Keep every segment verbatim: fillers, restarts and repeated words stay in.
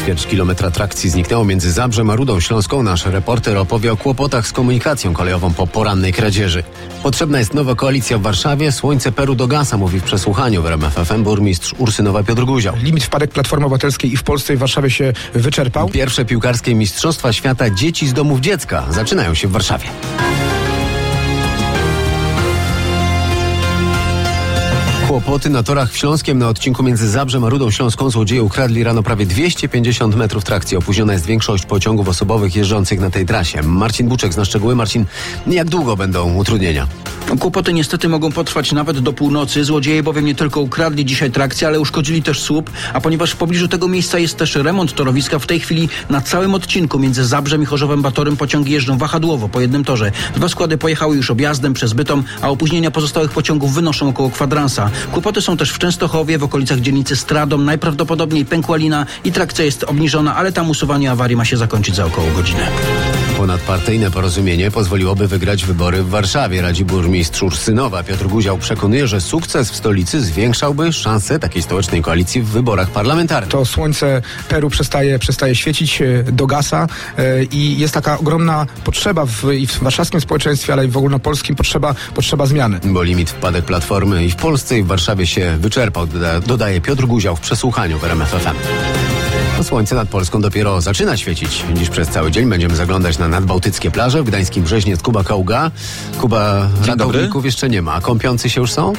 Ćwierć kilometra trakcji zniknęło między Zabrzem a Rudą Śląską. Nasz reporter opowie o kłopotach z komunikacją kolejową po porannej kradzieży. Potrzebna jest nowa koalicja w Warszawie. Słońce Peru do gasa, mówi w przesłuchaniu w R M F F M burmistrz Ursynowa Piotr Guział. Limit wpadek Platformy Obywatelskiej i w Polsce i w Warszawie się wyczerpał. Pierwsze piłkarskie Mistrzostwa Świata dzieci z domów dziecka zaczynają się w Warszawie. Kłopoty na torach w Śląskiem. Na odcinku między Zabrzem a Rudą Śląską złodzieje ukradli rano prawie dwieście pięćdziesiąt metrów trakcji. Opóźniona jest większość pociągów osobowych jeżdżących na tej trasie. Marcin Buczek zna szczegóły. Marcin, jak długo będą utrudnienia? Kłopoty niestety mogą potrwać nawet do północy. Złodzieje bowiem nie tylko ukradli dzisiaj trakcję, ale uszkodzili też słup, a ponieważ w pobliżu tego miejsca jest też remont torowiska, w tej chwili na całym odcinku między Zabrzem i Chorzowem Batorym pociągi jeżdżą wahadłowo po jednym torze. Dwa składy pojechały już objazdem przez Bytom, a opóźnienia pozostałych pociągów wynoszą około kwadransa. Kłopoty są też w Częstochowie, w okolicach dzielnicy Stradom. Najprawdopodobniej pękła lina i trakcja jest obniżona, ale tam usuwanie awarii ma się zakończyć za około godzinę. Ponadpartyjne porozumienie pozwoliłoby wygrać wybory w Warszawie, radzi burmistrz Ursynowa. Piotr Guział przekonuje, że sukces w stolicy zwiększałby szanse takiej stołecznej koalicji w wyborach parlamentarnych. To słońce Peru przestaje, przestaje świecić, dogasa yy, i jest taka ogromna potrzeba w, i w warszawskim społeczeństwie, ale i w ogólnopolskim potrzeba, potrzeba zmiany. Bo limit wpadek Platformy i w Polsce i w Warszawie się wyczerpał, doda, dodaje Piotr Guział w przesłuchaniu w R M F F M. Słońce nad Polską dopiero zaczyna świecić. Dziś przez cały dzień będziemy zaglądać na nadbałtyckie plaże. W gdańskim Brzeźnie Kuba Kaługa. Kuba, ratowników jeszcze nie ma. A kąpiący się już są?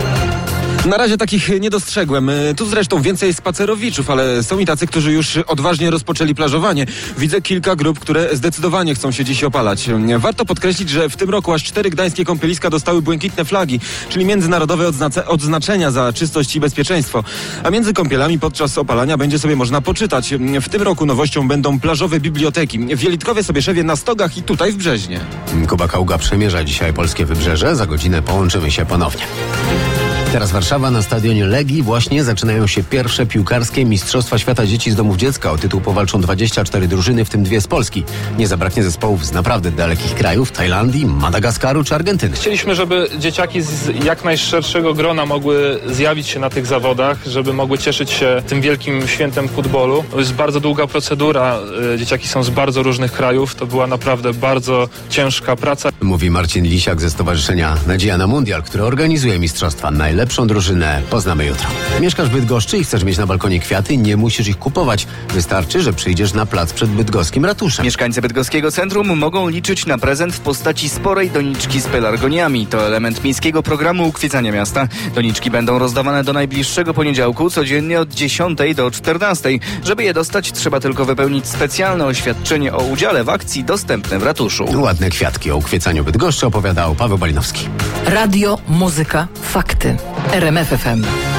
Na razie takich nie dostrzegłem. Tu zresztą więcej spacerowiczów, ale są i tacy, którzy już odważnie rozpoczęli plażowanie. Widzę kilka grup, które zdecydowanie chcą się dziś opalać. Warto podkreślić, że w tym roku aż cztery gdańskie kąpieliska dostały błękitne flagi, czyli międzynarodowe odznace- odznaczenia za czystość i bezpieczeństwo. A między kąpielami podczas opalania będzie sobie można poczytać. W tym roku nowością będą plażowe biblioteki. W Jelitkowie, Sobieszewie, na Stogach i tutaj w Brzeźnie. Kuba Kaługa przemierza dzisiaj polskie wybrzeże. Za godzinę połączymy się ponownie. Teraz Warszawa. Na stadionie Legii właśnie zaczynają się pierwsze piłkarskie Mistrzostwa Świata Dzieci z domów dziecka. O tytuł powalczą dwadzieścia cztery drużyny, w tym dwie z Polski. Nie zabraknie zespołów z naprawdę dalekich krajów, Tajlandii, Madagaskaru czy Argentyny. Chcieliśmy, żeby dzieciaki z jak najszerszego grona mogły zjawić się na tych zawodach, żeby mogły cieszyć się tym wielkim świętem futbolu. To jest bardzo długa procedura. Dzieciaki są z bardzo różnych krajów. To była naprawdę bardzo ciężka praca. Mówi Marcin Lisiak ze Stowarzyszenia Nadzieja na Mundial, które organizuje mistrzostwa. Najlepszą drużynę poznamy jutro. Mieszkasz w Bydgoszczy i chcesz mieć na balkonie kwiaty? Nie musisz ich kupować. Wystarczy, że przyjdziesz na plac przed bydgoskim ratuszem. Mieszkańcy bydgoskiego centrum mogą liczyć na prezent w postaci sporej doniczki z pelargoniami. To element miejskiego programu ukwiecania miasta. Doniczki będą rozdawane do najbliższego poniedziałku, codziennie od dziesiątej do czternastej. Żeby je dostać, trzeba tylko wypełnić specjalne oświadczenie o udziale w akcji dostępne w ratuszu. Ładne kwiatki o ukwiecaniu Bydgoszczy opowiadał Paweł Balinowski. Radio, muzyka, fakty. R M F F M.